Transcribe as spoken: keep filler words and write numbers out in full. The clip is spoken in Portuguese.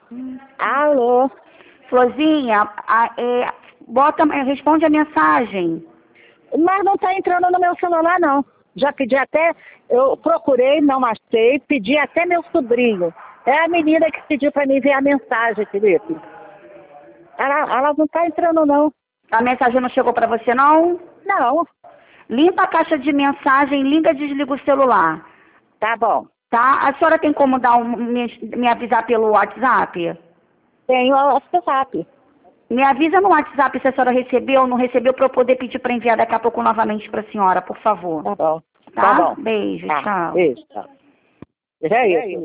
Alô? Florzinha, a- é, bota, responde a mensagem. Mas não está entrando no meu celular, não. Já pedi até, eu procurei, não achei, pedi até meu sobrinho. É a menina que pediu para me enviar a mensagem, Felipe. Ela, ela não está entrando, não. A mensagem não chegou para você, não? Não. Limpa a caixa de mensagem, liga e desliga o celular. Tá bom. Tá? A senhora tem como dar um, me, me avisar pelo WhatsApp? Tenho o WhatsApp. Me avisa no WhatsApp se a senhora recebeu ou não recebeu para eu poder pedir para enviar daqui a pouco novamente para a senhora, por favor. Tá bom. Tá? Tá bom. Beijo, Tá. tchau. Beijo. Tchau. Já é isso.